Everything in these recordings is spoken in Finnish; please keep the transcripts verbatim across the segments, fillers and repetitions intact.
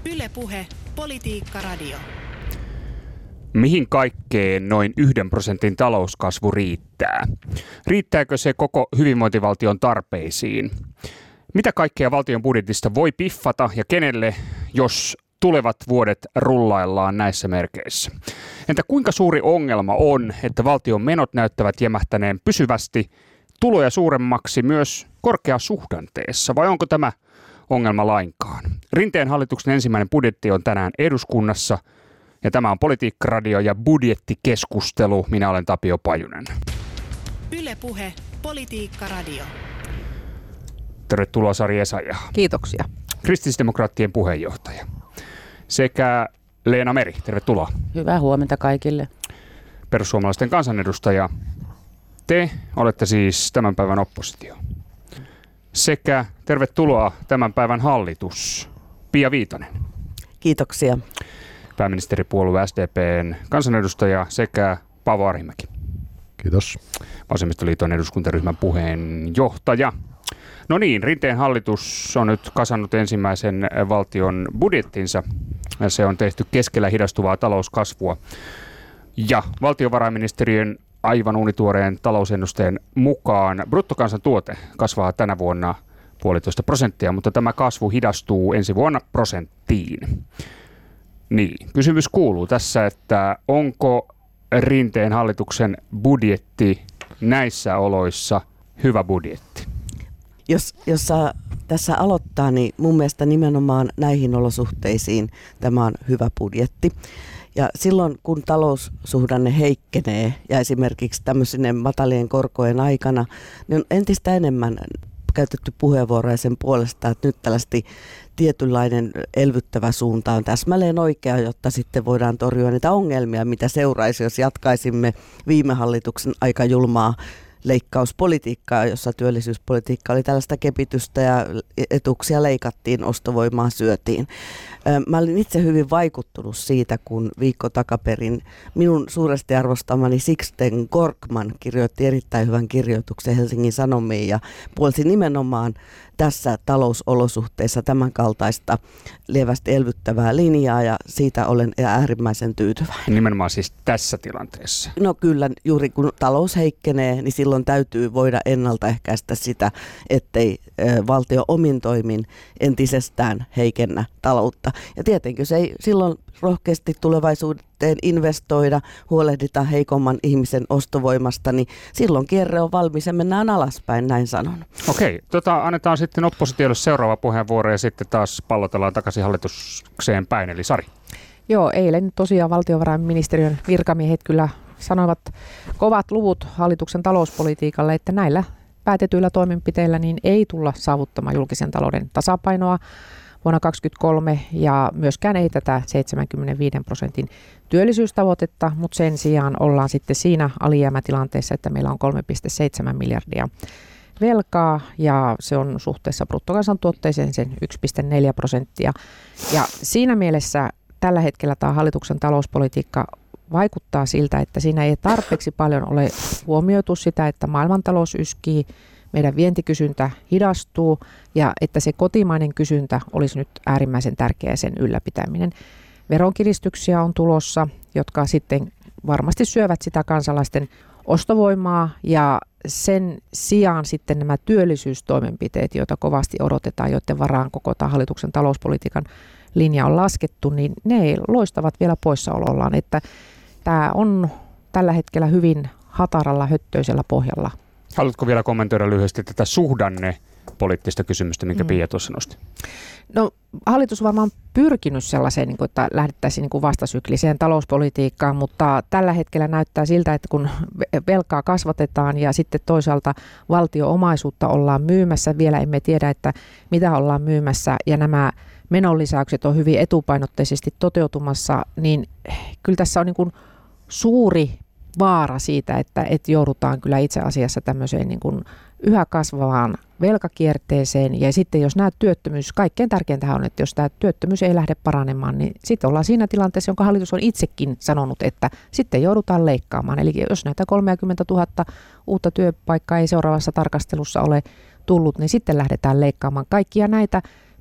Yle Puhe, Politiikka Radio. Mihin kaikkeen noin yhden prosentin talouskasvu riittää? Riittääkö se koko hyvinvointivaltion tarpeisiin? Mitä kaikkea valtion budjetista voi piffata ja kenelle, jos tulevat vuodet rullaillaan näissä merkeissä? Entä kuinka suuri ongelma on, että valtion menot näyttävät jämähtäneen pysyvästi tuloja suuremmaksi myös korkeasuhdanteessa, vai onko tämä ongelma lainkaan? Rinteen hallituksen ensimmäinen budjetti on tänään eduskunnassa ja tämä on Politiikka Radio ja budjettikeskustelu. Minä olen Tapio Pajunen. Yle Puhe, Politiikka Radio. Tervetuloa Sari Essayah. Kiitoksia. Kristillisdemokraattien puheenjohtaja sekä Leena Meri. Tervetuloa. Hyvää huomenta kaikille. Perussuomalaisten kansanedustaja. Te olette siis tämän päivän oppositio. Sekä tervetuloa tämän päivän hallitus, Pia Viitanen. Kiitoksia. Pääministeripuolue S D P:n kansanedustaja sekä Paavo Arhimäki. Kiitos. Vasemmistoliiton eduskuntaryhmän puheenjohtaja. No niin, Rinteen hallitus on nyt kasannut ensimmäisen valtion budjettinsa. Se on tehty keskellä hidastuvaa talouskasvua. Ja valtiovarainministeriön aivan uunituoreen talousennusteen mukaan bruttokansantuote kasvaa tänä vuonna puolitoista prosenttia, mutta tämä kasvu hidastuu ensi vuonna prosenttiin. Niin, kysymys kuuluu tässä, että onko Rinteen hallituksen budjetti näissä oloissa hyvä budjetti? Jos, jos saa tässä aloittaa, niin mun mielestä nimenomaan näihin olosuhteisiin tämä on hyvä budjetti. Ja silloin, kun taloussuhdanne heikkenee ja esimerkiksi tämmöisinen matalien korkojen aikana, niin on entistä enemmän käytetty puheenvuoroja sen puolesta, että nyt tällaisesti tietynlainen elvyttävä suunta on täsmälleen oikea, jotta sitten voidaan torjua niitä ongelmia, mitä seuraisi, jos jatkaisimme viime hallituksen aika julmaa leikkauspolitiikkaa, jossa työllisyyspolitiikka oli tällaista kepitystä ja etuuksia leikattiin, ostovoimaa syötiin. Mä olin itse hyvin vaikuttunut siitä, kun viikko takaperin minun suuresti arvostamani Sixten Korkman kirjoitti erittäin hyvän kirjoituksen Helsingin Sanomiin ja puolsi nimenomaan tässä talousolosuhteessa tämän kaltaista lievästi elvyttävää linjaa ja siitä olen äärimmäisen tyytyväinen. Nimenomaan siis tässä tilanteessa. No kyllä, juuri kun talous heikkenee, niin silloin täytyy voida ennaltaehkäistä sitä, ettei valtio omin toimin entisestään heikennä taloutta. Ja tietenkin se ei silloin rohkeasti tulevaisuuteen investoida, huolehdita heikomman ihmisen ostovoimasta, niin silloin kierre on valmis ja mennään alaspäin, näin sanon. Okei, tota, annetaan sitten oppositiolle seuraava puheenvuoro ja sitten taas pallotellaan takaisin hallitukseen päin, eli Sari. Joo, eilen tosiaan valtiovarainministeriön virkamiehet kyllä sanoivat kovat luvut hallituksen talouspolitiikalle, että näillä päätetyillä toimenpiteillä niin ei tulla saavuttamaan julkisen talouden tasapainoa vuonna kaksikymmentäkolme ja myöskään ei tätä seitsemänkymmentäviisi prosentin työllisyystavoitetta, mutta sen sijaan ollaan sitten siinä alijäämätilanteessa, että meillä on kolme pilkku seitsemän miljardia velkaa ja se on suhteessa bruttokansantuotteeseen sen yksi pilkku neljä prosenttia. Ja siinä mielessä tällä hetkellä tämä hallituksen talouspolitiikka vaikuttaa siltä, että siinä ei tarpeeksi paljon ole huomioitu sitä, että maailmantalous yskii, meidän vientikysyntä hidastuu ja että se kotimainen kysyntä olisi nyt äärimmäisen tärkeä sen ylläpitäminen. Veronkiristyksiä on tulossa, jotka sitten varmasti syövät sitä kansalaisten ostovoimaa ja sen sijaan sitten nämä työllisyystoimenpiteet, joita kovasti odotetaan, joiden varaan koko tämä hallituksen talouspolitiikan linja on laskettu, niin ne loistavat vielä poissaolollaan, että tämä on tällä hetkellä hyvin hataralla, höttöisellä pohjalla. Haluatko vielä kommentoida lyhyesti tätä suhdannepoliittista kysymystä, minkä mm. Pia tuossa nosti? No hallitus on varmaan pyrkinyt sellaiseen, että lähdettäisiin vastasykliseen talouspolitiikkaan, mutta tällä hetkellä näyttää siltä, että kun velkaa kasvatetaan ja sitten toisaalta valtio-omaisuutta ollaan myymässä, vielä emme tiedä, että mitä ollaan myymässä ja nämä menonlisäykset on hyvin etupainotteisesti toteutumassa, niin kyllä tässä on niin kuin suuri vaara siitä, että, että joudutaan kyllä itse asiassa tämmöiseen niin kuin yhä kasvavaan velkakierteeseen. Ja sitten jos nämä työttömyys, kaikkein tärkeintä on, että jos tämä työttömyys ei lähde paranemaan, niin sitten ollaan siinä tilanteessa, jonka hallitus on itsekin sanonut, että sitten joudutaan leikkaamaan. Eli jos näitä kolmekymmentätuhatta uutta työpaikkaa ei seuraavassa tarkastelussa ole tullut, niin sitten lähdetään leikkaamaan kaikkia näitä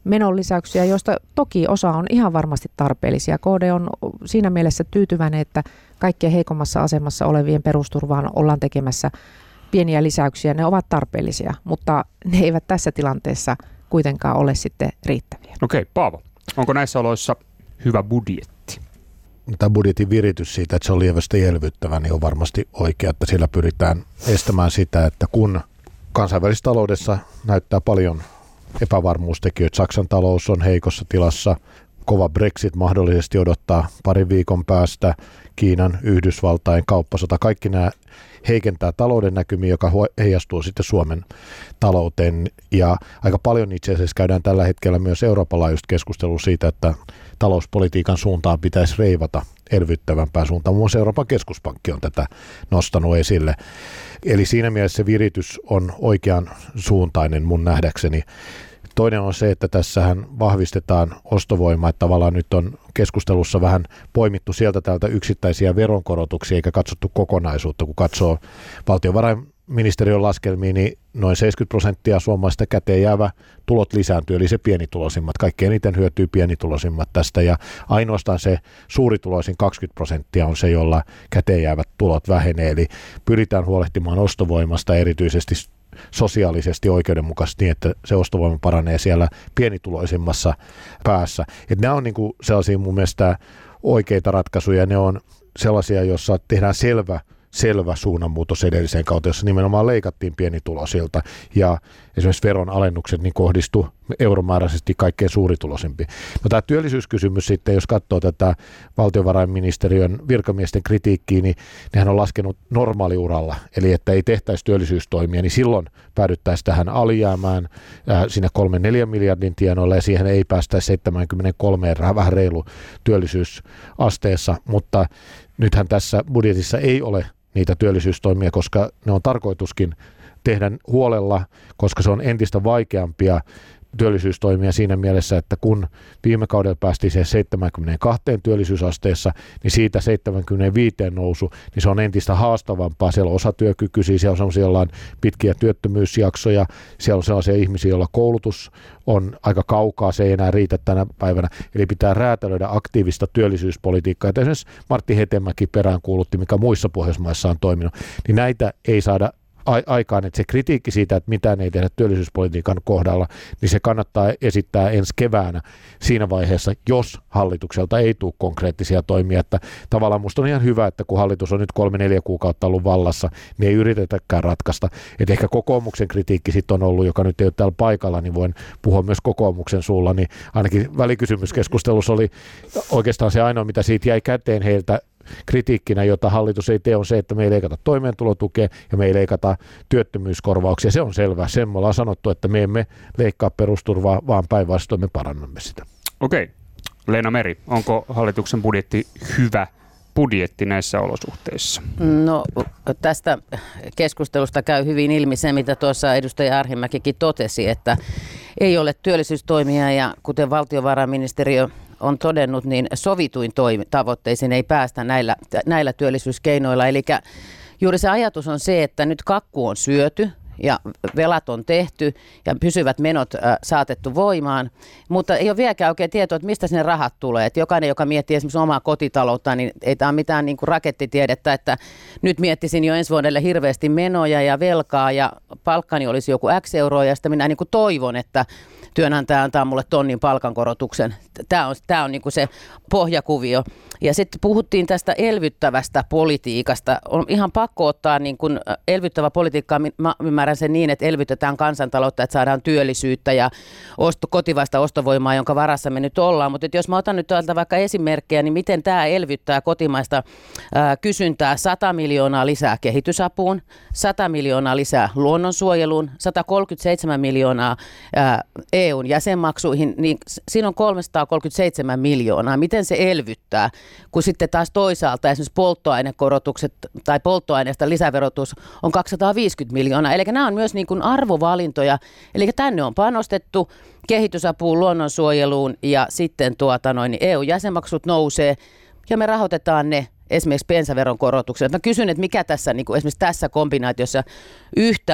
menonlisäyksiä, joista toki osa on ihan varmasti tarpeellisia. K D on siinä mielessä tyytyväinen, että kaikkein heikommassa asemassa olevien perusturvaan ollaan tekemässä pieniä lisäyksiä. Ne ovat tarpeellisia, mutta ne eivät tässä tilanteessa kuitenkaan ole sitten riittäviä. Okei, Paavo, onko näissä oloissa hyvä budjetti? Tämä budjetin viritys siitä, että se on lievästi elvyttävä, niin on varmasti oikea, että sillä pyritään estämään sitä, että kun kansainvälisessä taloudessa näyttää paljon epävarmuustekijöitä, Saksan talous on heikossa tilassa, kova Brexit mahdollisesti odottaa parin viikon päästä, Kiinan, Yhdysvaltain kauppasota, kaikki nämä heikentää talouden näkymiä, joka heijastuu sitten Suomen talouteen. Ja aika paljon itse asiassa käydään tällä hetkellä myös Euroopan laajuista keskustelua siitä, että talouspolitiikan suuntaan pitäisi reivata elvyttävämpään suuntaan. Muun muassa Euroopan keskuspankki on tätä nostanut esille. Eli siinä mielessä se viritys on oikean suuntainen mun nähdäkseni. Toinen on se, että tässähän vahvistetaan ostovoimaa, että tavallaan nyt on keskustelussa vähän poimittu sieltä täältä yksittäisiä veronkorotuksia eikä katsottu kokonaisuutta. Kun katsoo valtiovarainministeriön laskelmia, niin noin seitsemänkymmentä prosenttia suomalaisista käteen jäävä tulot lisääntyy, eli se pienituloisimmat. Kaikkein eniten hyötyy pienituloisimmat tästä ja ainoastaan se suurituloisin kaksikymmentä prosenttia on se, jolla käteen jäävät tulot vähenee. Eli pyritään huolehtimaan ostovoimasta erityisesti sosiaalisesti oikeudenmukaisesti niin, että se ostovoima paranee siellä pienituloisimmassa päässä. Et nämä on niinku sellaisia mun mielestä oikeita ratkaisuja, ne on sellaisia, joissa tehdään selvä, selvä suunnanmuutos edelliseen kautta, jossa nimenomaan leikattiin pienituloisilta ja esimerkiksi veron alennukset niin kohdistui euromääräisesti kaikkein suurituloisimpi. No tämä työllisyyskysymys sitten, jos katsoo tätä valtiovarainministeriön virkamiesten kritiikkiä, niin nehän on laskenut normaaliuralla, eli että ei tehtäisi työllisyystoimia, niin silloin päädyttäisiin tähän alijäämään äh, siinä kolme neljä miljardin tienoilla ja siihen ei päästäisi seitsemänkymmentäkolme vähän reilu työllisyysasteessa, mutta nythän tässä budjetissa ei ole niitä työllisyystoimia, koska ne on tarkoituskin tehdä huolella, koska se on entistä vaikeampia työllisyystoimia siinä mielessä, että kun viime kaudella päästiin siihen seitsemänkymmentäkaksi työllisyysasteessa, niin siitä seitsemänkymmentäviisi nousu, niin se on entistä haastavampaa. Siellä on osatyökykyisiä, siellä on sellaisia, joilla on pitkiä työttömyysjaksoja, siellä on sellaisia ihmisiä, joilla koulutus on aika kaukaa, se ei enää riitä tänä päivänä. Eli pitää räätälöidä aktiivista työllisyyspolitiikkaa. Ja esimerkiksi Martti Hetemäki peräänkuulutti, mikä muissa Pohjoismaissa on toiminut, niin näitä ei saada aikaan, että se kritiikki siitä, että mitään ei tehdä työllisyyspolitiikan kohdalla, niin se kannattaa esittää ensi keväänä siinä vaiheessa, jos hallitukselta ei tule konkreettisia toimia. Että tavallaan musta on ihan hyvä, että kun hallitus on nyt kolme neljä kuukautta ollut vallassa, niin ei yritetäkään ratkaista. Että ehkä kokoomuksen kritiikki sitten on ollut, joka nyt ei ole täällä paikalla, niin voin puhua myös kokoomuksen suulla, niin ainakin välikysymyskeskustelussa oli oikeastaan se ainoa, mitä siitä jäi käteen heiltä kritiikkinä, jota hallitus ei tee, on se, että me ei leikata toimeentulotukea ja me ei leikata työttömyyskorvauksia. Se on selvää. Sen me ollaan sanottu, että me emme leikkaa perusturvaa, vaan päinvastoin me parannamme sitä. Okei. Leena Meri, onko hallituksen budjetti hyvä budjetti näissä olosuhteissa? No tästä keskustelusta käy hyvin ilmi se, mitä tuossa edustaja Arhimäkikin totesi, että ei ole työllisyystoimia ja kuten valtiovarainministeriö on todennut, niin sovituin toimi- tavoitteisiin ei päästä näillä, näillä työllisyyskeinoilla. Eli juuri se ajatus on se, että nyt kakku on syöty ja velat on tehty ja pysyvät menot äh, saatettu voimaan, mutta ei ole vieläkään oikein tietoa, että mistä sinne rahat tulee. Et jokainen, joka miettii esimerkiksi omaa kotitaloutta, niin ei tämä ole mitään niin kuin rakettitiedettä, että nyt miettisin jo ensi vuodelle hirveästi menoja ja velkaa ja palkkani olisi joku X euroa ja sitten minä niin kuin toivon, että työnantaja antaa mulle tonnin palkankorotuksen. Tämä on, tämä on niin kuin se pohjakuvio. Ja sitten puhuttiin tästä elvyttävästä politiikasta. On ihan pakko ottaa niin kuin elvyttävä politiikka, mä ymmärrän sen niin, että elvytetään kansantaloutta, että saadaan työllisyyttä ja osto, kotivaista ostovoimaa, jonka varassa me nyt ollaan. Mutta jos mä otan nyt täältä vaikka esimerkkejä, niin miten tämä elvyttää kotimaista ää, kysyntää sata miljoonaa lisää kehitysapuun, sata miljoonaa lisää luonnonsuojeluun, sata kolmekymmentäseitsemän miljoonaa ää, E U:n jäsenmaksuihin, niin siinä on kolmesataakolmekymmentäseitsemän miljoonaa. Miten se elvyttää, kun sitten taas toisaalta esimerkiksi polttoainekorotukset tai polttoaineesta lisäverotus on kaksisataaviisikymmentä miljoonaa. Eli nämä on myös niin kuin arvovalintoja. Eli tänne on panostettu kehitysapuun, luonnonsuojeluun ja sitten tuota noin, niin E U-jäsenmaksut nousee ja me rahoitetaan ne esimerkiksi bensaveron korotukset. Mä kysyn, että mikä tässä niin kuin esimerkiksi tässä kombinaatiossa yhtään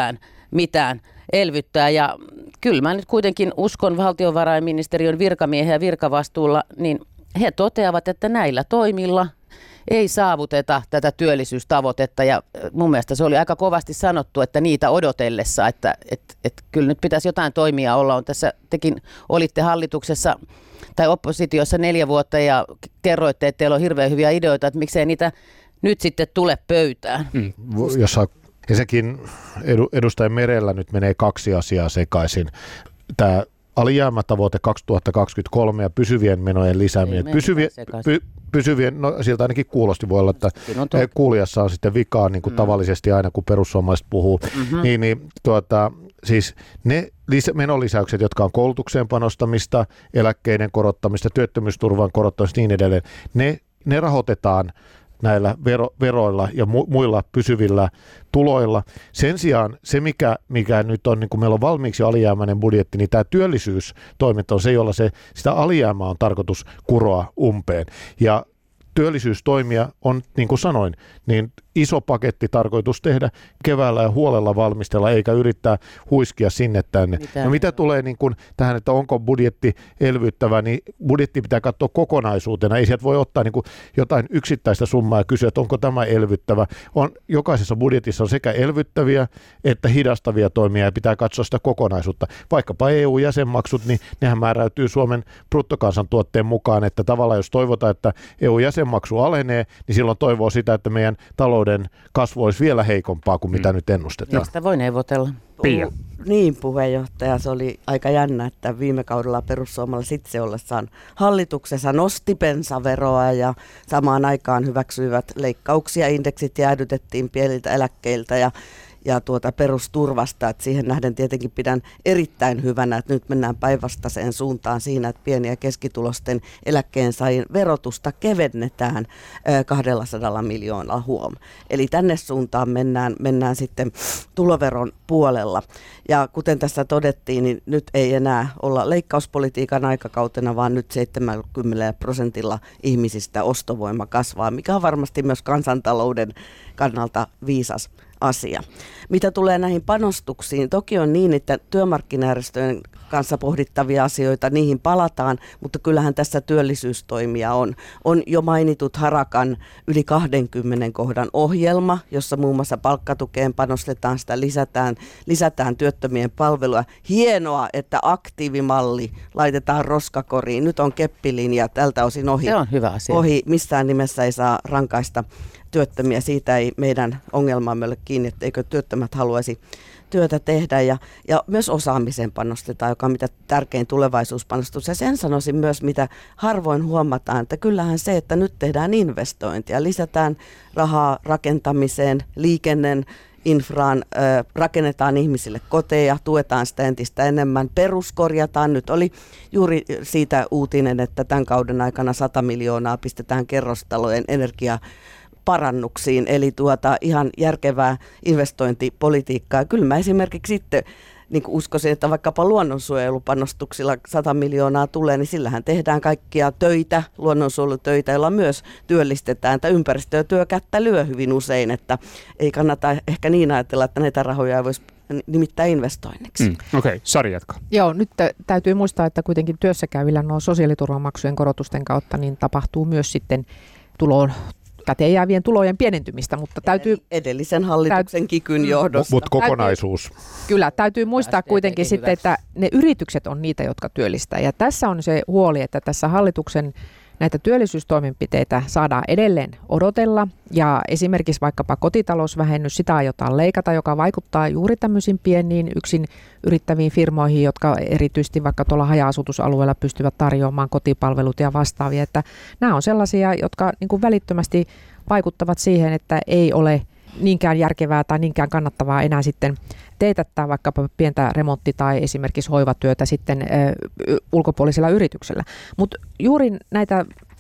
mitään elvyttää. Ja kyllä mä nyt kuitenkin uskon valtiovarainministeriön virkamiehen ja virkavastuulla, niin he toteavat, että näillä toimilla ei saavuteta tätä työllisyystavoitetta, ja mun mielestä se oli aika kovasti sanottu, että niitä odotellessa, että et, et kyllä nyt pitäisi jotain toimia olla. On tässä, tekin olitte hallituksessa tai oppositiossa neljä vuotta ja kerroitte, että teillä on hirveän hyviä ideoita, että miksei niitä nyt sitten tule pöytään. Mm. Jossa ensinnäkin edustaja Merellä nyt menee kaksi asiaa sekaisin. Tämä alijäämätavoite kaksituhattakaksikymmentäkolme ja pysyvien menojen lisääminen. Pysyviä, py, pysyvien, no siltä ainakin kuulosti, voi olla, että kuulijassa on sitten vikaa, niin kuin mm. tavallisesti aina, kun perussuomalaiset puhuu. Mm-hmm. Niin, niin tuota, siis ne lisä, menolisäykset, jotka on koulutukseen panostamista, eläkkeiden korottamista, työttömyysturvan korottamista ja niin edelleen, ne, ne rahoitetaan näillä vero, veroilla ja mu, muilla pysyvillä tuloilla. Sen sijaan se, mikä, mikä nyt on, niin kun meillä on valmiiksi alijäämäinen budjetti, niin tämä työllisyystoiminta on se, jolla se, sitä alijäämää on tarkoitus kuroa umpeen. Ja työllisyystoimia on, niin kuin sanoin, niin iso paketti tarkoitus tehdä keväällä ja huolella valmistella, eikä yrittää huiskia sinne tänne. Mitä, no mitä tulee niin kuin tähän, että onko budjetti elvyttävä, niin budjetti pitää katsoa kokonaisuutena. Ei sieltä voi ottaa niin kuin jotain yksittäistä summaa ja kysyä, että onko tämä elvyttävä. On, jokaisessa budjetissa on sekä elvyttäviä että hidastavia toimia ja pitää katsoa sitä kokonaisuutta. Vaikkapa E U-jäsenmaksut, niin nehän määräytyy Suomen bruttokansantuotteen mukaan, että tavallaan jos toivotaan, että E U-jäsenmaksu alenee, niin silloin toivoo sitä, että meidän talouden kasvu olisi vielä heikompaa kuin mitä mm. nyt ennustetaan. Sitä voi neuvotella. Pia. Niin, puheenjohtaja, se oli aika jännä, että viime kaudella perussuomalaiset itse ollessaan hallituksessa nosti bensaveroa ja samaan aikaan hyväksyivät leikkauksia, indeksit jäädytettiin pieniltä eläkkeiltä ja ja tuota perusturvasta, että siihen nähden tietenkin pidän erittäin hyvänä, että nyt mennään päinvastaiseen suuntaan siinä, että pieni- ja keskitulosten eläkkeensaajien verotusta kevennetään kaksisataa miljoonaa huom. Eli tänne suuntaan mennään, mennään sitten tuloveron puolella. Ja kuten tässä todettiin, niin nyt ei enää olla leikkauspolitiikan aikakautena, vaan nyt seitsemänkymmentä prosentilla ihmisistä ostovoima kasvaa, mikä on varmasti myös kansantalouden kannalta viisas asia. Mitä tulee näihin panostuksiin, toki on niin, että työmarkkinajärjestöjen kanssa pohdittavia asioita, niihin palataan, mutta kyllähän tässä työllisyystoimia on. On jo mainitut Harakan yli kaksikymmentä kohdan ohjelma, jossa muun muassa palkkatukeen panostetaan, sitä lisätään, lisätään työttömien palvelua. Hienoa, että aktiivimalli laitetaan roskakoriin. Nyt on keppilinja tältä osin ohi. Se on hyvä asia. Ohi. Missään nimessä ei saa rankaista työttömiä. Siitä ei meidän ongelmamme ole kiinni, etteikö työttömät haluaisi työtä tehdä. Ja, ja myös osaamiseen panostetaan, joka on mitä tärkein tulevaisuuspanostus. Ja sen sanoisin myös, mitä harvoin huomataan, että kyllähän se, että nyt tehdään investointia, lisätään rahaa rakentamiseen, liikenteen, infraan, äh, rakennetaan ihmisille koteja, tuetaan sitä entistä enemmän, peruskorjataan. Nyt oli juuri siitä uutinen, että tämän kauden aikana sata miljoonaa pistetään kerrostalojen energia parannuksiin, eli tuota ihan järkevää investointipolitiikkaa. Kyllä mä esimerkiksi sitten niin uskoisin, että vaikkapa luonnonsuojelupanostuksilla sata miljoonaa tulee, niin sillähän tehdään kaikkia töitä, luonnonsuojelutöitä, joilla myös työllistetään. Tämä ympäristö- ja työkättä lyö hyvin usein, että ei kannata ehkä niin ajatella, että näitä rahoja ei voisi nimittäin investoinniksi. Mm, Okei, okay. Sari jatkaa. Joo, nyt täytyy muistaa, että kuitenkin työssäkäyvillä nuo sosiaaliturvamaksujen korotusten kautta niin tapahtuu myös sitten tuloon käteen jäävien tulojen pienentymistä, mutta täytyy edellisen hallituksen kikyn johdosta. Mutta kokonaisuus. Täytyy, kyllä, täytyy muistaa kuitenkin sitten, että ne yritykset on niitä, jotka työllistää. Ja tässä on se huoli, että tässä hallituksen näitä työllisyystoimenpiteitä saadaan edelleen odotella. Ja esimerkiksi vaikkapa kotitalousvähennys, sitä aiotaan leikata, joka vaikuttaa juuri tämmöisiin pieniin yksin yrittäviin firmoihin, jotka erityisesti vaikka tuolla haja-asutusalueella pystyvät tarjoamaan kotipalvelut ja vastaavia. Että nämä on sellaisia, jotka niin kuin välittömästi vaikuttavat siihen, että ei ole niinkään järkevää tai niinkään kannattavaa enää sitten teetättää vaikkapa pientä remontti- tai esimerkiksi hoivatyötä sitten ö, ulkopuolisella yrityksellä. Mutta juuri näitä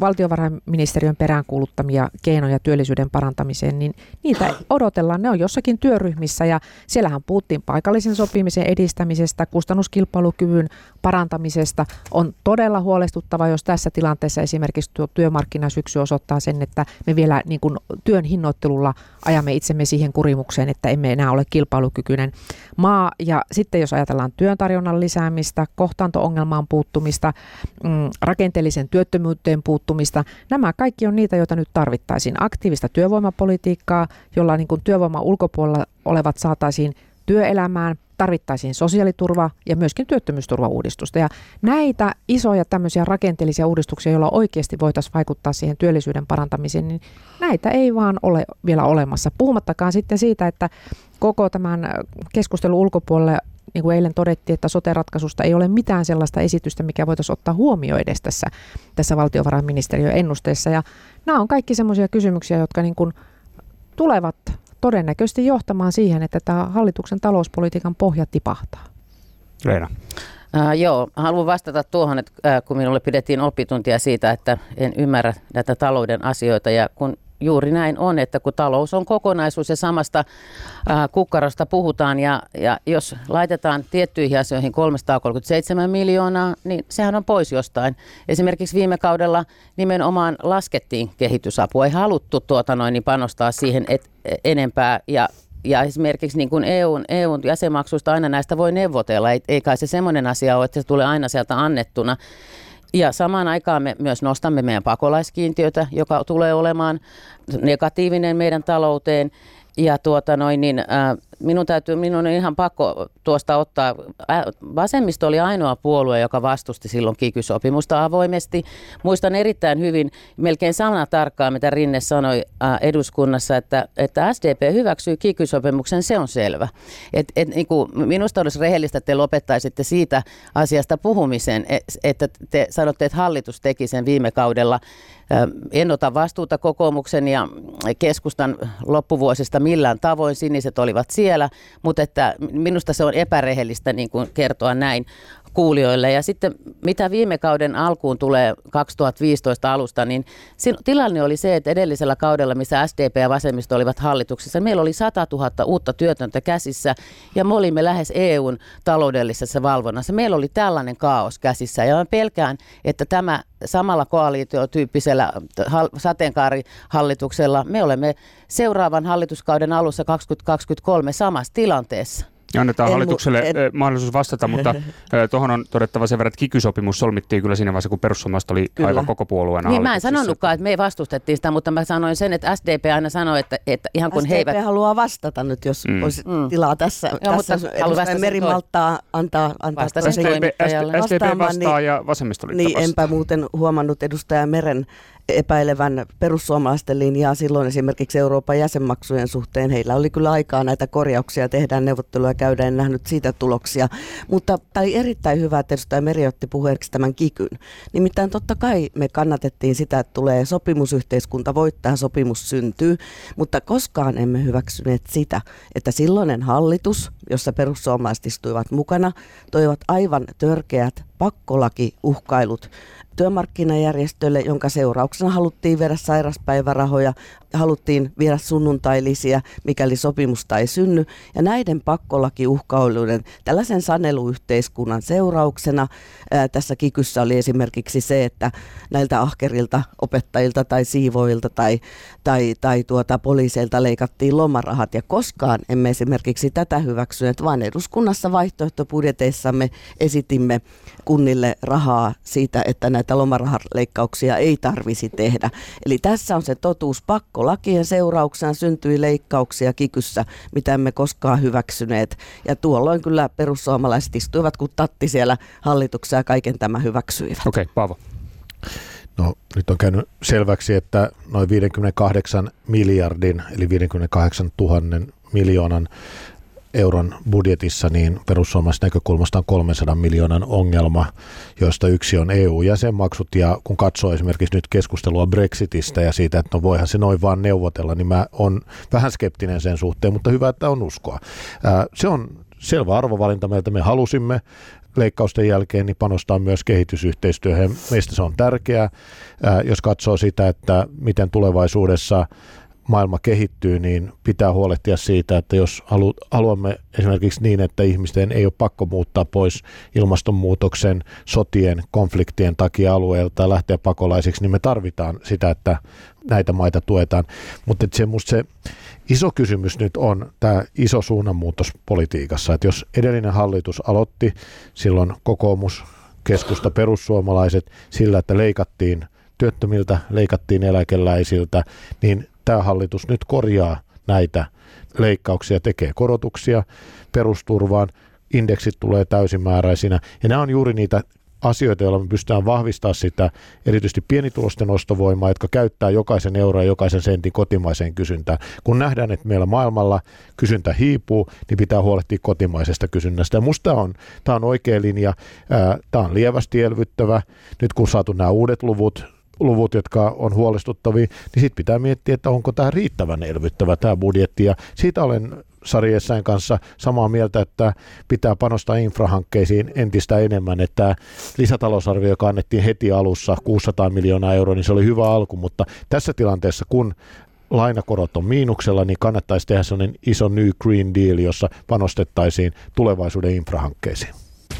valtiovarainministeriön peräänkuuluttamia keinoja työllisyyden parantamiseen, niin niitä odotellaan. Ne on jossakin työryhmissä ja siellähän puhuttiin paikallisen sopimisen edistämisestä, kustannuskilpailukyvyn parantamisesta. On todella huolestuttava, jos tässä tilanteessa esimerkiksi tuo työmarkkinasyksy osoittaa sen, että me vielä niin kuin työn hinnoittelulla ajamme itsemme siihen kurimukseen, että emme enää ole kilpailukykyinen maa. Ja sitten jos ajatellaan työn tarjonnan lisäämistä, kohtaanto-ongelmaan puuttumista, mm, rakenteellisen työttömyyteen puuttumista, nämä kaikki on niitä, joita nyt tarvittaisiin. Aktiivista työvoimapolitiikkaa, jolla niin kuin työvoiman ulkopuolella olevat saataisiin työelämään, tarvittaisiin sosiaaliturva ja myöskin työttömyysturvauudistusta. Ja näitä isoja tämmöisiä rakenteellisia uudistuksia, joilla oikeasti voitaisiin vaikuttaa siihen työllisyyden parantamiseen, niin näitä ei vaan ole vielä olemassa. Puhumattakaan sitten siitä, että koko tämän keskustelun ulkopuolelle, niin kuin eilen todettiin, että sote-ratkaisusta ei ole mitään sellaista esitystä, mikä voitaisiin ottaa huomioon edes tässä, tässä valtiovarainministeriön ennusteessa. Ja nämä on kaikki semmoisia kysymyksiä, jotka niin kuin tulevat todennäköisesti johtamaan siihen, että tämä hallituksen talouspolitiikan pohja tipahtaa. Leena. Äh, joo, haluan vastata tuohon, että äh, kun minulle pidettiin oppituntia siitä, että en ymmärrä näitä talouden asioita ja kun juuri näin on, että kun talous on kokonaisuus ja samasta äh, kukkarosta puhutaan ja, ja jos laitetaan tiettyihin asioihin kolmesataakolmekymmentäseitsemän miljoonaa, niin sehän on pois jostain. Esimerkiksi viime kaudella nimenomaan laskettiin kehitysapua, ei haluttu tuota noin, niin panostaa siihen et, enempää ja Ja esimerkiksi niin kuin E U:n, E U:n jäsenmaksuista aina näistä voi neuvotella, ei, ei kai se semmoinen asia ole, että se tulee aina sieltä annettuna. Ja samaan aikaan me myös nostamme meidän pakolaiskiintiötä, joka tulee olemaan negatiivinen meidän talouteen. Ja tuota noin, niin, äh, minun, täytyy, minun on ihan pakko tuosta ottaa, äh, vasemmisto oli ainoa puolue, joka vastusti silloin kiky-sopimusta avoimesti. Muistan erittäin hyvin, melkein samana tarkkaan, mitä Rinne sanoi äh, eduskunnassa, että, että S D P hyväksyy kiky-sopimuksen, se on selvä. Et, et, niin kuin, minusta olisi rehellistä, että te lopettaisitte siitä asiasta puhumisen, että te sanotte, että hallitus teki sen viime kaudella. En ota vastuuta kokoomuksen ja keskustan loppuvuosista millään tavoin, siniset olivat siellä, mutta että minusta se on epärehellistä niin kuin kertoa näin kuulijoille. Ja sitten mitä viime kauden alkuun tulee kaksituhattaviisitoista alusta, niin tilanne oli se, että edellisellä kaudella, missä S D P ja vasemmisto olivat hallituksessa, meillä oli sata tuhatta uutta työtöntä käsissä ja me olimme lähes E U:n taloudellisessa valvonnassa. Meillä oli tällainen kaos käsissä ja mä pelkään, että tämä samalla koalitiootyyppisellä sateenkaarihallituksella me olemme seuraavan hallituskauden alussa kaksituhattakaksikymmentäkolme samassa tilanteessa. Ja annetaan En hallitukselle mu- en... mahdollisuus vastata, mutta tuohon on todettava sen verran, että kiky-sopimus solmittiin kyllä siinä vaiheessa, kun perussuomalaiset oli kyllä aivan koko puolueena niin, mä en sanonutkaan, että me vastustettiin sitä, mutta mä sanoin sen, että S D P aina sanoi, että, että ihan kun S D P he eivät... haluaa vastata nyt, jos mm. olisi mm. tilaa tässä. Joo, tässä edustaja Meri malttaa antaa, antaa S D P vastaa niin, ja vasemmistoliitto niin, vastaa. Enpä muuten huomannut edustaja Meren epäilevän perussuomalaisten linjaa silloin esimerkiksi Euroopan jäsenmaksujen suhteen. Heillä oli kyllä aikaa näitä korjauksia, tehdään neuvotteluja, käydään, en nähnyt siitä tuloksia. Mutta tämä oli erittäin hyvä, että edustaja Meri otti puheeksi tämän kikyn. Nimittäin totta kai me kannatettiin sitä, että tulee sopimusyhteiskunta, voittaa, sopimus syntyy, mutta koskaan emme hyväksyneet sitä, että silloinen hallitus, jossa perussuomalaiset istuivat mukana, toivat aivan törkeät pakkolakiuhkailut työmarkkinajärjestölle, jonka seurauksena haluttiin viedä sairaspäivärahoja, haluttiin viedä sunnuntailisiä, mikäli sopimusta ei synny. Ja näiden pakkolakiuhkailuiden, tällaisen saneluyhteiskunnan seurauksena ää, tässä kikyssä oli esimerkiksi se, että näiltä ahkerilta opettajilta tai siivoilta tai, tai, tai tuota, poliiseilta leikattiin lomarahat. Ja koskaan emme esimerkiksi tätä hyväksyneet, vaan eduskunnassa vaihtoehtobudjeteissamme esitimme kunnille rahaa siitä, että näitä lomarahaleikkauksia ei tarvisi tehdä. Eli tässä on se totuus. Pakkolakien seurauksena syntyi leikkauksia kikyssä, mitä emme koskaan hyväksyneet. Ja tuolloin kyllä perussuomalaiset istuivat kuin tatti siellä hallituksessa ja kaiken tämän hyväksyivät. Okei, okay, Paavo. No, nyt on käynyt selväksi, että noin viisikymmentäkahdeksan miljardin eli viisikymmentäkahdeksan tuhannen miljoonan euron budjetissa, niin perussuomalaisen näkökulmasta on kolmensadan miljoonan ongelma, joista yksi on E U-jäsenmaksut, ja kun katsoo esimerkiksi nyt keskustelua Brexitistä ja siitä, että no voihan se noin vaan neuvotella, niin mä oon vähän skeptinen sen suhteen, mutta hyvä, että on uskoa. Ää, se on selvä arvovalinta meiltä, me halusimme leikkausten jälkeen niin panostaa myös kehitysyhteistyöhön. Meistä se on tärkeää, jos katsoo sitä, että miten tulevaisuudessa maailma kehittyy, niin pitää huolehtia siitä, että jos halu, haluamme esimerkiksi niin, että ihmisten ei ole pakko muuttaa pois ilmastonmuutoksen, sotien, konfliktien takia alueelta ja lähteä pakolaisiksi, niin me tarvitaan sitä, että näitä maita tuetaan. Mutta se, musta se iso kysymys nyt on tämä iso suunnanmuutos politiikassa, että jos edellinen hallitus aloitti silloin kokoomus, keskusta, perussuomalaiset sillä, että leikattiin työttömiltä, leikattiin eläkeläisiltä, niin tämä hallitus nyt korjaa näitä leikkauksia, tekee korotuksia perusturvaan, indeksit tulee täysimääräisinä, ja nämä on juuri niitä asioita, joilla me pystytään vahvistamaan sitä erityisesti pienituloisten ostovoimaa, jotka käyttää jokaisen euron ja jokaisen sentin kotimaiseen kysyntään. Kun nähdään, että meillä maailmalla kysyntä hiipuu, niin pitää huolehtia kotimaisesta kysynnästä. Ja musta tämä on, tämä on oikea linja, tämä on lievästi elvyttävä. Nyt kun saatu nämä uudet luvut, luvut, jotka on huolestuttavia, niin sitten pitää miettiä, että onko tämä riittävän elvyttävä tämä budjetti. Ja siitä olen Sari Essayah'n kanssa samaa mieltä, että pitää panostaa infrahankkeisiin entistä enemmän. Että lisätalousarvio, joka annettiin heti alussa kuusisataa miljoonaa euroa, niin se oli hyvä alku, mutta tässä tilanteessa, kun lainakorot on miinuksella, niin kannattaisi tehdä sellainen iso New Green Deal, jossa panostettaisiin tulevaisuuden infrahankkeisiin.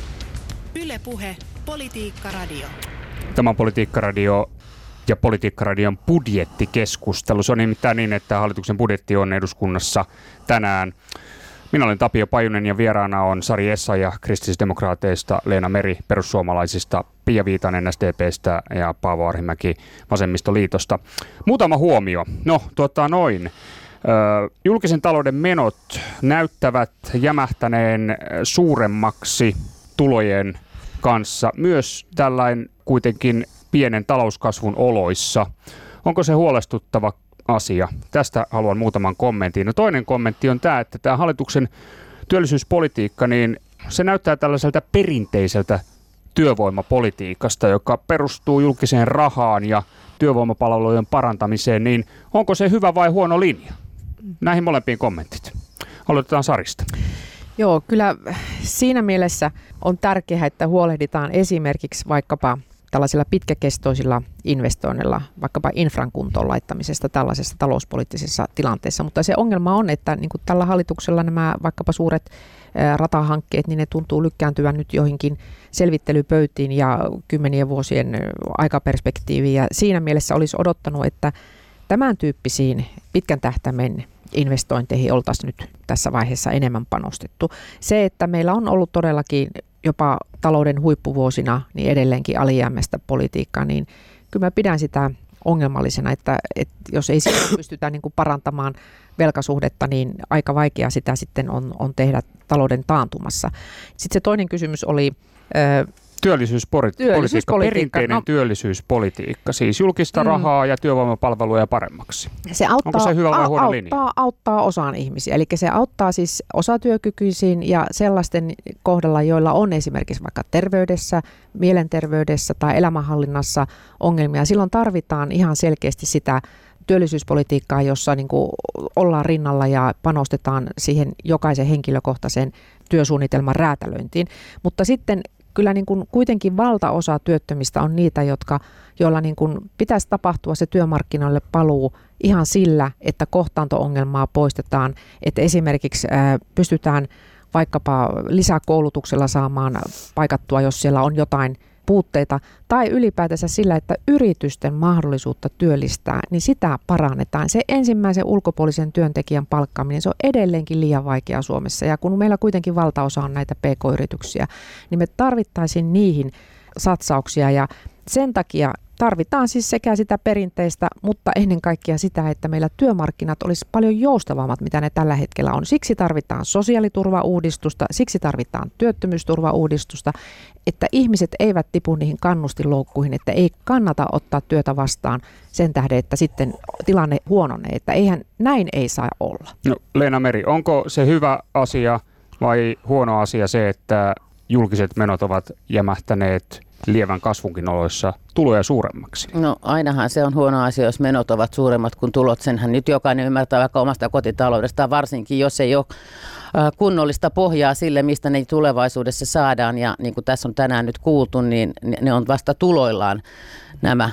Yle Puhe, Politiikka Radio. Tämä on Politiikka Radio ja Politiikka-radion budjettikeskustelu. Se on nimittäin niin, että hallituksen budjetti on eduskunnassa tänään. Minä olen Tapio Pajunen ja vieraana on Sari Essayah kristillisdemokraateista, Leena Meri perussuomalaisista, Pia Viitanen S D P:stä ja Paavo Arhimäki Vasemmistoliitosta. Muutama huomio. No, tuota noin. Ö, julkisen talouden menot näyttävät jämähtäneen suuremmaksi tulojen kanssa. Myös tällainen kuitenkin pienen talouskasvun oloissa. Onko se huolestuttava asia? Tästä haluan muutaman kommentin. No toinen kommentti on tämä, että tämä hallituksen työllisyyspolitiikka, niin se näyttää tällaiselta perinteiseltä työvoimapolitiikasta, joka perustuu julkiseen rahaan ja työvoimapalvelujen parantamiseen, niin onko se hyvä vai huono linja? Näihin molempiin kommentit. Aloitetaan Sarista. Joo, kyllä siinä mielessä on tärkeää, että huolehditaan esimerkiksi vaikkapa tällaisilla pitkäkestoisilla investoinneilla, vaikkapa infran kuntoon laittamisesta tällaisessa talouspoliittisessa tilanteessa. Mutta se ongelma on, että niin kuin tällä hallituksella nämä vaikkapa suuret ratahankkeet, niin ne tuntuu lykkääntyvän nyt joihinkin selvittelypöytiin ja kymmenien vuosien aikaperspektiiviin. Ja siinä mielessä olisi odottanut, että tämän tyyppisiin pitkän tähtäimen investointeihin oltaisiin nyt tässä vaiheessa enemmän panostettu. Se, että meillä on ollut todellakin jopa talouden huippuvuosina niin edelleenkin alijäämäistä politiikkaa, niin kyllä mä pidän sitä ongelmallisena, että, että jos ei siinä pystytä niin kuin parantamaan velkasuhdetta, niin aika vaikea sitä sitten on, on tehdä talouden taantumassa. Sitten se toinen kysymys oli Ö, Työllisyyspolitiikka, Työllisyyspolitiikka, perinteinen no, työllisyyspolitiikka, siis julkista mm. rahaa ja työvoimapalveluja paremmaksi. Se auttaa, Onko se hyvä vai huono auttaa, linja? Auttaa osaan ihmisiä, eli se auttaa siis osatyökykyisiin ja sellaisten kohdalla, joilla on esimerkiksi vaikka terveydessä, mielenterveydessä tai elämänhallinnassa ongelmia. Silloin tarvitaan ihan selkeästi sitä työllisyyspolitiikkaa, jossa niin kuin ollaan rinnalla ja panostetaan siihen jokaisen henkilökohtaisen työsuunnitelman räätälöintiin, mutta sitten kyllä niin kuin kuitenkin valtaosa työttömistä on niitä, jotka, joilla niin kuin pitäisi tapahtua se työmarkkinoille paluu ihan sillä, että kohtaanto-ongelmaa poistetaan, että esimerkiksi ää, pystytään vaikkapa lisäkoulutuksella saamaan paikattua, jos siellä on jotain puutteita, tai ylipäätänsä sillä, että yritysten mahdollisuutta työllistää, niin sitä parannetaan. Se ensimmäisen ulkopuolisen työntekijän palkkaaminen, se on edelleenkin liian vaikeaa Suomessa, ja kun meillä kuitenkin valtaosa on näitä pk-yrityksiä, niin me tarvittaisiin niihin satsauksia, ja sen takia tarvitaan siis sekä sitä perinteistä, mutta ennen kaikkea sitä, että meillä työmarkkinat olisi paljon joustavammat, mitä ne tällä hetkellä on. Siksi tarvitaan sosiaaliturvauudistusta, siksi tarvitaan työttömyysturvauudistusta, että ihmiset eivät tipu niihin kannustinloukkuihin, että ei kannata ottaa työtä vastaan sen tähden, että sitten tilanne huononee, että eihän näin ei saa olla. No, Leena Meri, onko se hyvä asia vai huono asia se, että julkiset menot ovat jämähtäneet lievän kasvunkin oloissa tuloja suuremmaksi? No ainahan se on huono asia, jos menot ovat suuremmat kuin tulot. Senhän nyt jokainen ymmärtää vaikka omasta kotitaloudestaan, varsinkin jos ei ole kunnollista pohjaa sille, mistä ne tulevaisuudessa saadaan. Ja niin kuin tässä on tänään nyt kuultu, niin ne on vasta tuloillaan nämä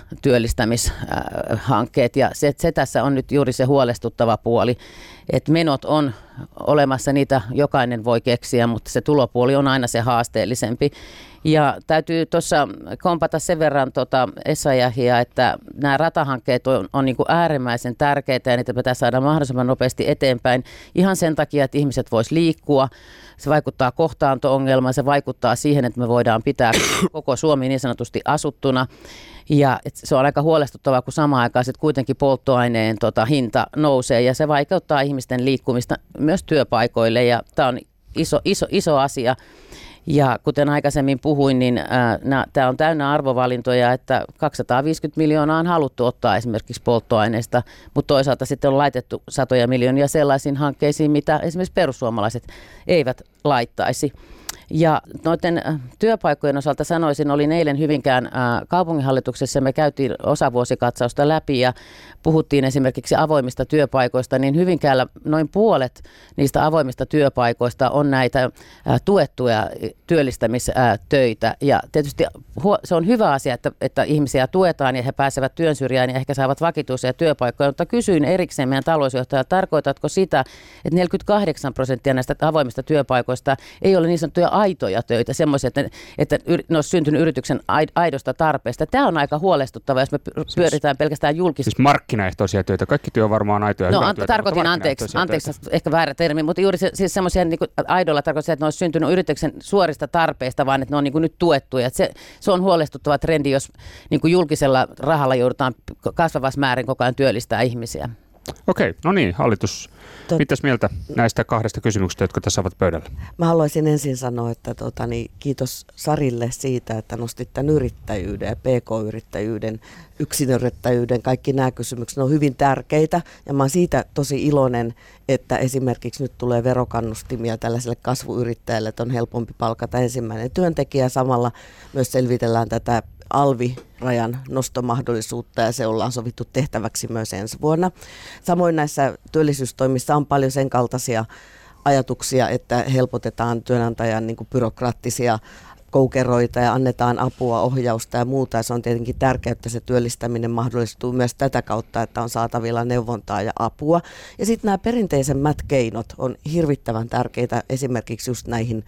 työllistämishankkeet. Ja se, se tässä on nyt juuri se huolestuttava puoli, että menot on olemassa, niitä jokainen voi keksiä, mutta se tulopuoli on aina se haasteellisempi. Ja täytyy tuossa kompata sen verran tuota Essayahia, että nämä ratahankkeet on, on niin kuin äärimmäisen tärkeitä ja niitä pitää saada mahdollisimman nopeasti eteenpäin ihan sen takia, että ihmiset vois liikkua. Se vaikuttaa kohtaanto-ongelmaan, se vaikuttaa siihen, että me voidaan pitää koko Suomi niin sanotusti asuttuna. Ja se on aika huolestuttavaa, kun samaan aikaan sitten kuitenkin polttoaineen tota, hinta nousee ja se vaikeuttaa ihmisten liikkumista myös työpaikoille ja tämä on iso, iso, iso asia. Ja kuten aikaisemmin puhuin, niin tämä on täynnä arvovalintoja, että kaksisataaviisikymmentä miljoonaa on haluttu ottaa esimerkiksi polttoaineesta, mutta toisaalta sitten on laitettu satoja miljoonia sellaisiin hankkeisiin, mitä esimerkiksi perussuomalaiset eivät laittaisi. Ja noiden työpaikkojen osalta sanoisin, olin eilen Hyvinkään kaupunginhallituksessa, me käytiin osavuosikatsausta läpi ja puhuttiin esimerkiksi avoimista työpaikoista, niin Hyvinkäällä noin puolet niistä avoimista työpaikoista on näitä tuettuja työllistämistöitä. Ja tietysti se on hyvä asia, että, että ihmisiä tuetaan ja he pääsevät työn syrjään ja ehkä saavat vakituisia työpaikkoja, mutta kysyin erikseen meidän talousjohtajalta, tarkoitatko sitä, että neljäkymmentäkahdeksan prosenttia näistä avoimista työpaikoista ei ole niin sanottuja aitoja töitä, semmoisia, että, että ne olisi syntynyt yrityksen aidosta tarpeesta. Tämä on aika huolestuttava, jos me pyöritään siis, pelkästään julkisesti. Siis markkinaehtoisia töitä. Kaikki työ on varmaan aitoja. No an- työtä, tarkoitin, anteeksi, anteeksi ehkä väärä termi, mutta juuri se, siis semmoisia niin aidolla tarkoittaa, että ne olisi syntynyt yrityksen suorista tarpeista, vaan että ne on niin kuin nyt tuettuja. Se, se on huolestuttava trendi, jos niin kuin julkisella rahalla joudutaan kasvavassa määrin koko ajan työllistää ihmisiä. Okei, no niin, hallitus. Tot... Mitäs mieltä näistä kahdesta kysymyksestä, jotka tässä ovat pöydällä? Mä haluaisin ensin sanoa, että tota, niin, kiitos Sarille siitä, että nostit tämän yrittäjyyden ja P K-yrittäjyyden, yksinyrittäjyyden, kaikki nämä kysymykset, ne on hyvin tärkeitä ja mä oon siitä tosi iloinen, että esimerkiksi nyt tulee verokannustimia tällaiselle kasvuyrittäjälle, että on helpompi palkata ensimmäinen työntekijä, samalla myös selvitellään tätä alvirajan nostomahdollisuutta ja se ollaan sovittu tehtäväksi myös ensi vuonna. Samoin näissä työllisyystoimissa on paljon sen kaltaisia ajatuksia, että helpotetaan työnantajan niin kuin byrokraattisia koukeroita ja annetaan apua, ohjausta ja muuta. Ja se on tietenkin tärkeää, että se työllistäminen mahdollistuu myös tätä kautta, että on saatavilla neuvontaa ja apua. Ja sitten nämä perinteisemmät keinot on hirvittävän tärkeitä esimerkiksi just näihin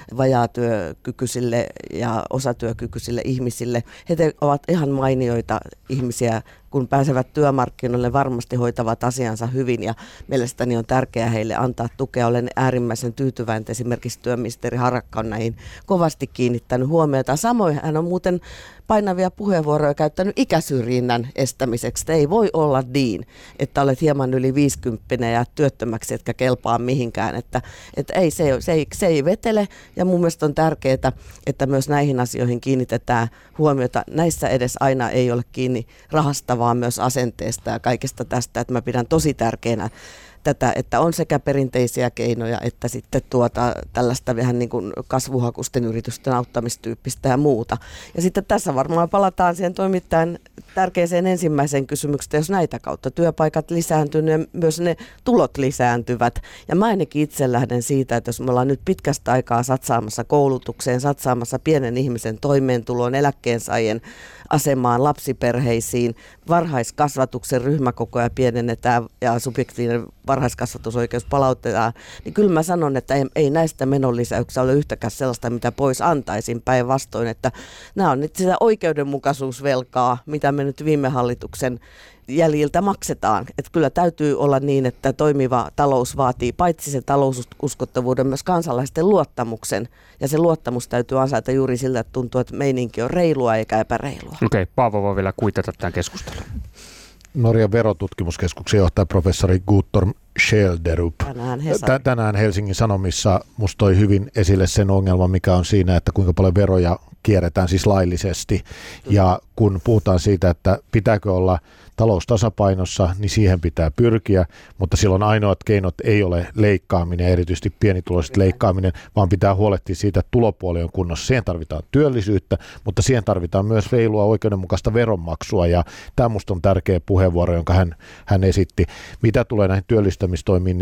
vajaatyökykyisille ja osatyökykyisille ihmisille. He ovat ihan mainioita ihmisiä, kun pääsevät työmarkkinoille, varmasti hoitavat asiansa hyvin ja mielestäni on tärkeää heille antaa tukea. Olen äärimmäisen tyytyväinen, että esimerkiksi työministeri Harakka on näihin kovasti kiinnittänyt huomiota. Samoin hän on muuten painavia puheenvuoroja käyttänyt ikäsyrjinnän estämiseksi. Ei voi olla niin, että olet hieman yli viisikymppinen ja työttömäksi, etkä kelpaa mihinkään. Että, että ei, se, se, ei, se ei vetele ja mun mielestä on tärkeää, että myös näihin asioihin kiinnitetään huomiota. Näissä edes aina ei ole kiinni rahasta, vaan myös asenteesta ja kaikesta tästä, että mä pidän tosi tärkeänä tätä, että on sekä perinteisiä keinoja että sitten tuota tällaista vähän niin kuin kasvuhakusten yritysten auttamistyyppistä ja muuta. Ja sitten tässä varmaan palataan siihen toimittajan tärkeäseen ensimmäiseen kysymykseen, jos näitä kautta työpaikat lisääntyvät ja myös ne tulot lisääntyvät. Ja mä ainakin itse lähden siitä, että jos me ollaan nyt pitkästä aikaa satsaamassa koulutukseen, satsaamassa pienen ihmisen toimeentuloon, eläkkeensaajien asemaan, lapsiperheisiin, varhaiskasvatuksen ryhmäkokoja pienennetään ja subjektiivinen varhaiskasvatusoikeus palautetaan, niin kyllä mä sanon, että ei, ei näistä menonlisäyksistä ole yhtäkään sellaista, mitä pois antaisin päinvastoin, että nämä on nyt sitä oikeudenmukaisuusvelkaa, mitä me nyt viime hallituksen jäljiltä maksetaan. Että kyllä täytyy olla niin, että toimiva talous vaatii paitsi sen taloususkottavuuden myös kansalaisten luottamuksen. Ja se luottamus täytyy ansaita juuri sillä, että tuntuu, että meininki on reilua eikä epäreilua. Okei, okay, Paavo voi vielä kuitata tämän keskustelun. Norjan verotutkimuskeskuksen johtaja professori Guttorm Schjelderup. Tänään, Tänään Helsingin Sanomissa musta toi hyvin esille sen ongelman, mikä on siinä, että kuinka paljon veroja kierretään siis laillisesti. Ja kun puhutaan siitä, että pitääkö olla talous tasapainossa, niin siihen pitää pyrkiä, mutta silloin ainoat keinot ei ole leikkaaminen, erityisesti pienituloiset leikkaaminen, vaan pitää huolehtia siitä, että tulopuoli on kunnossa. Siihen tarvitaan työllisyyttä, mutta siihen tarvitaan myös reilua oikeudenmukaista veronmaksua, ja tämä musta on tärkeä puheenvuoro, jonka hän, hän esitti. Mitä tulee näihin työllistämistoimiin, niin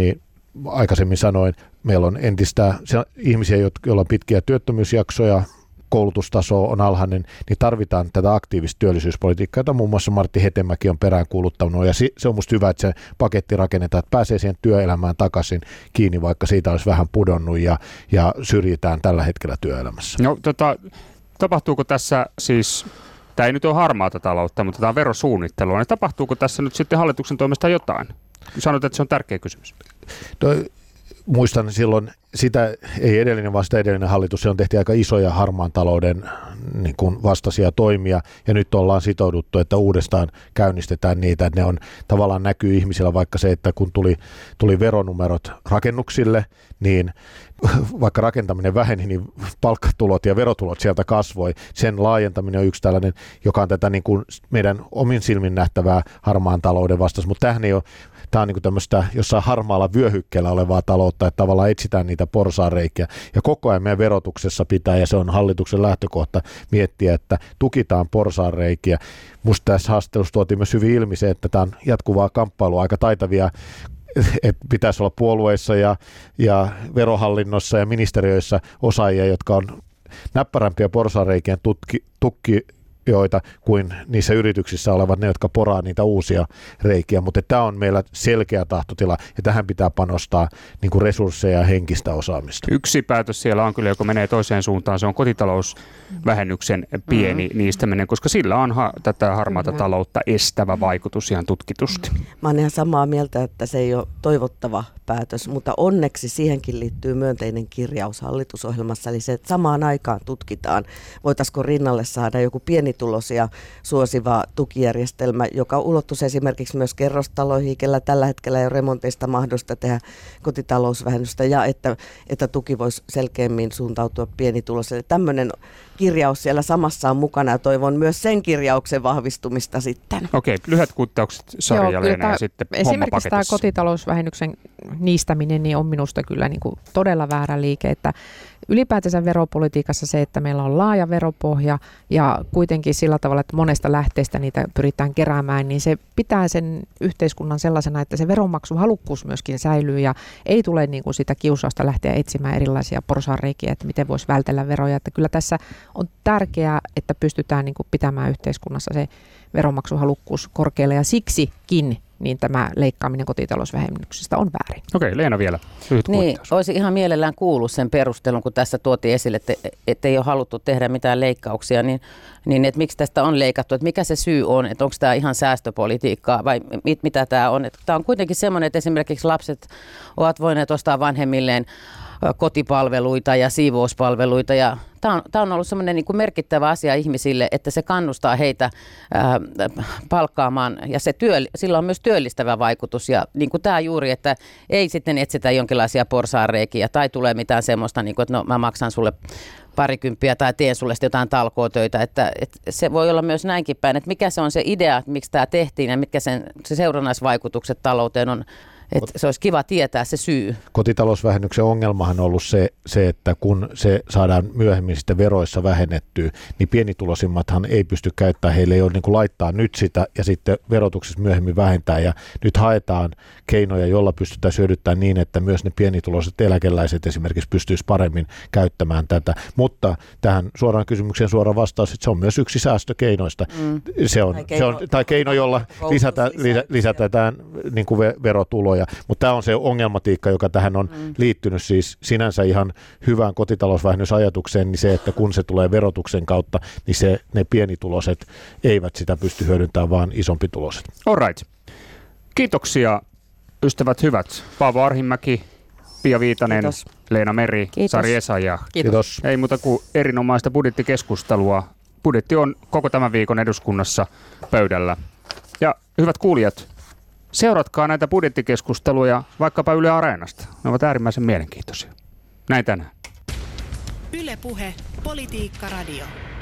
aikaisemmin sanoin, meillä on entistä ihmisiä, joilla on pitkiä työttömyysjaksoja, koulutustaso on alhainen, niin tarvitaan tätä aktiivista työllisyyspolitiikkaa, jota muun muassa Martti Hetemäki on peräänkuuluttanut, ja se on musta hyvä, että se paketti rakennetaan, että pääsee siihen työelämään takaisin kiinni, vaikka siitä olisi vähän pudonnut ja, ja syrjitään tällä hetkellä työelämässä. No, tota, tapahtuuko tässä siis, tämä ei nyt ole harmaata taloutta, mutta tämä on verosuunnittelua, niin tapahtuuko tässä nyt sitten hallituksen toimesta jotain? Sanoit, että se on tärkeä kysymys. No, muistan silloin, sitä ei edellinen, vaan sitä edellinen hallitus, se on tehty aika isoja harmaan talouden niin kuin vastaisia toimia, ja nyt ollaan sitouduttu, että uudestaan käynnistetään niitä, että ne on tavallaan näkyy ihmisillä, vaikka se, että kun tuli, tuli veronumerot rakennuksille, niin vaikka rakentaminen väheni, niin palkkatulot ja verotulot sieltä kasvoi. Sen laajentaminen on yksi tällainen, joka on tätä niin kuin meidän omin silmin nähtävää harmaan talouden vastaus, mutta tämähän ei ole, tämä on niin kuin tämmöistä jossain harmaalla vyöhykkeellä olevaa taloutta, että tavallaan etsitään niitä porsaanreikiä. Ja koko ajan meidän verotuksessa pitää, ja se on hallituksen lähtökohta, miettiä, että tukitaan porsaanreikiä. Musta tässä haastattelussa tuotiin myös hyvin ilmi se, että tämä on jatkuvaa kamppailua, aika taitavia, että pitäisi olla puolueissa ja, ja verohallinnossa ja ministeriöissä osaajia, jotka on näppärämpiä porsaanreikien tutki, tukkijoita kuin niissä yrityksissä olevat ne, jotka poraa niitä uusia reikiä. Mutta tämä on meillä selkeä tahtotila, ja tähän pitää panostaa niin kuin resursseja ja henkistä osaamista. Yksi päätös siellä on kyllä, joka menee toiseen suuntaan, se on kotitalousvähennyksen pieni mm. niistäminen, koska sillä on ha- tätä harmaata taloutta estävä vaikutus ihan tutkitusti. Mä oon ihan samaa mieltä, että se ei ole toivottava päätös, mutta onneksi siihenkin liittyy myönteinen kirjaus hallitusohjelmassa, eli se, että samaan aikaan tutkitaan, voitaisiko rinnalle saada joku pienituloisia suosiva tukijärjestelmä, joka ulottuisi esimerkiksi myös kerrostaloihin, kellä tällä hetkellä ei ole remonteista mahdollista tehdä kotitalousvähennystä, ja että, että tuki voisi selkeämmin suuntautua pienituloisille. Tämmöinen kirjaus siellä samassa on mukana, ja toivon myös sen kirjauksen vahvistumista sitten. Okei, lyhyet kuittaukset Sari ja Leena, ja sitten esimerkiksi tämä hommapaketissa. Kotitalousvähennyksen niistäminen niin on minusta kyllä niin kuin todella väärä liike, että ylipäätänsä veropolitiikassa se, että meillä on laaja veropohja ja kuitenkin sillä tavalla, että monesta lähteestä niitä pyritään keräämään, niin se pitää sen yhteiskunnan sellaisena, että se veronmaksuhalukkuus myöskin säilyy ja ei tule niin kuin sitä kiusausta lähteä etsimään erilaisia porsaanreikiä, että miten voisi vältellä veroja. Että kyllä tässä on tärkeää, että pystytään niin kuin pitämään yhteiskunnassa se veronmaksuhalukkuus korkealle ja siksikin niin tämä leikkaaminen kotitalousvähennyksestä on väärin. Okei, Leena vielä. Lyhyt niin, kuittaus. olisi ihan mielellään kuullut sen perustelun, kun tässä tuotiin esille, että, että ei ole haluttu tehdä mitään leikkauksia, niin, niin että miksi tästä on leikattu, että mikä se syy on, että onko tämä ihan säästöpolitiikkaa vai mit, mitä tämä on. Että tämä on kuitenkin semmoinen, että esimerkiksi lapset ovat voineet ostaa vanhemmilleen kotipalveluita ja siivouspalveluita ja tämä on, tämä on ollut semmoinen niin kuin merkittävä asia ihmisille, että se kannustaa heitä ää, palkkaamaan ja se työ, sillä on myös työllistävä vaikutus ja niin kuin tämä juuri, että ei sitten etsitä jonkinlaisia porsaanreikiä tai tulee mitään semmoista, niin kuin, että no mä maksan sulle parikymppiä tai teen sulle jotain talkootöitä, että, että se voi olla myös näinkin päin, että mikä se on se idea, että miksi tämä tehtiin ja mitkä sen, se seurannaisvaikutukset talouteen on. Että se olisi kiva tietää se syy. Kotitalousvähennyksen ongelmahan on ollut se, se, että kun se saadaan myöhemmin sitten veroissa vähennettyä, niin pienituloisimmathan ei pysty käyttämään, heille ei ole niin kuin laittaa nyt sitä ja sitten verotuksessa myöhemmin vähentää. Ja nyt haetaan keinoja, joilla pystytään hyödyttämään niin, että myös ne pienituloiset eläkeläiset esimerkiksi pystyisivät paremmin käyttämään tätä. Mutta tähän suoraan kysymykseen suora vastaus, että se on myös yksi säästökeinoista. Mm. Se on, tai, keino, se on, tai keino, jolla lisätään, lisä, lisätään niin kuin verotuloja. Mutta tämä on se ongelmatiikka, joka tähän on mm. liittynyt siis sinänsä ihan hyvään kotitalousvähennysajatukseen, niin se, että kun se tulee verotuksen kautta, niin se, ne pienituloiset eivät sitä pysty hyödyntämään, vaan isompituloiset. All right. Kiitoksia ystävät hyvät. Paavo Arhimäki, Pia Viitanen, Kiitos. Leena Meri, Kiitos. Sari Essayah. Kiitos. Ei muuta kuin erinomaista budjettikeskustelua. Budjetti on koko tämän viikon eduskunnassa pöydällä. Ja hyvät kuulijat, seuratkaa näitä budjettikeskusteluja vaikkapa Yle Areenasta. Ne ovat äärimmäisen mielenkiintoisia. Näin tänään. Yle Puhe, Politiikka Radio.